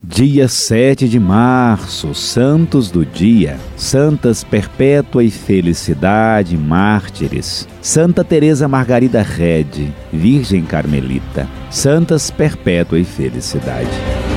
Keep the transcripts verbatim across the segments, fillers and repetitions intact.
Dia sete de março, santos do dia, Santas Perpétua e Felicidade, mártires. Santa Teresa Margarida Rede, Virgem Carmelita. Santas Perpétua e Felicidade.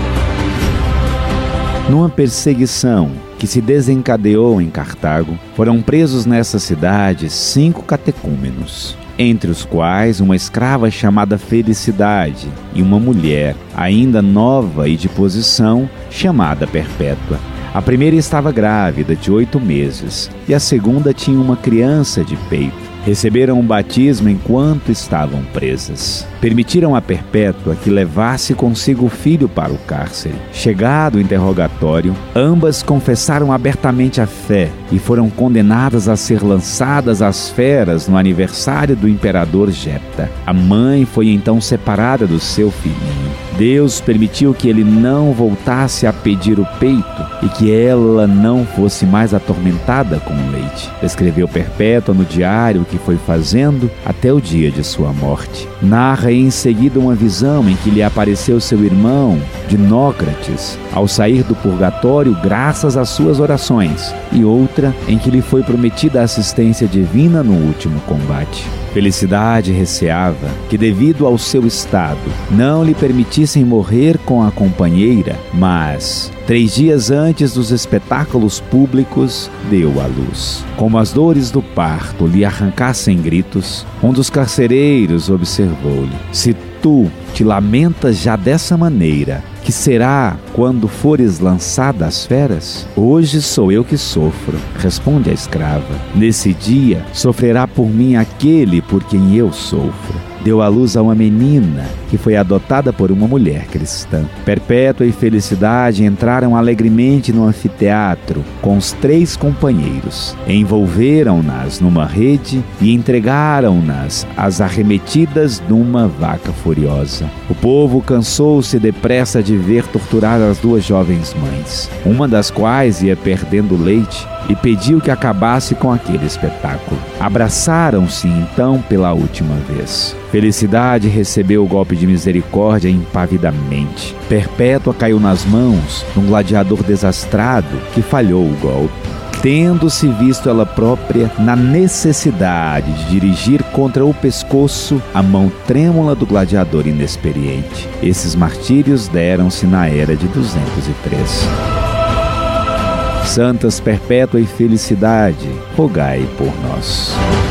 Numa perseguição que se desencadeou em Cartago, foram presos nessa cidade cinco catecúmenos, entre os quais uma escrava chamada Felicidade e uma mulher, ainda nova e de posição, chamada Perpétua. A primeira estava grávida de oito meses e a segunda tinha uma criança de peito. Receberam o batismo enquanto estavam presas. Permitiram a Perpétua que levasse consigo o filho para o cárcere. Chegado o interrogatório, ambas confessaram abertamente a fé e foram condenadas a ser lançadas às feras no aniversário do imperador Gepta. A mãe foi então separada do seu filhinho. Deus permitiu que ele não voltasse a pedir o peito e que ela não fosse mais atormentada com o leite. Escreveu Perpétua no diário que foi fazendo até o dia de sua morte. Narra em seguida uma visão em que lhe apareceu seu irmão, Dinócrates, ao sair do purgatório graças às suas orações, e outra em que lhe foi prometida a assistência divina no último combate. Felicidade receava que, devido ao seu estado, não lhe permitissem morrer com a companheira, mas, três dias antes dos espetáculos públicos, deu à luz. Como as dores do parto lhe arrancassem gritos, um dos carcereiros observou-lhe: "Se tu te lamentas já dessa maneira, que será quando fores lançada às feras? Hoje sou eu que sofro", responde a escrava. "Nesse dia sofrerá por mim aquele por quem eu sofro." Deu à luz a uma menina que foi adotada por uma mulher cristã. Perpétua e Felicidade entraram alegremente no anfiteatro com os três companheiros. Envolveram-nas numa rede e entregaram-nas às arremetidas de uma vaca furiosa. O povo cansou-se depressa de ver torturar as duas jovens mães, uma das quais ia perdendo leite, e pediu que acabasse com aquele espetáculo. Abraçaram-se então pela última vez. Felicidade recebeu o golpe de misericórdia impavidamente. Perpétua caiu nas mãos de um gladiador desastrado que falhou o golpe, tendo-se visto ela própria na necessidade de dirigir contra o pescoço a mão trêmula do gladiador inexperiente. Esses martírios deram-se na era de duzentos e três. Santas Perpétua e Felicidade, rogai por nós.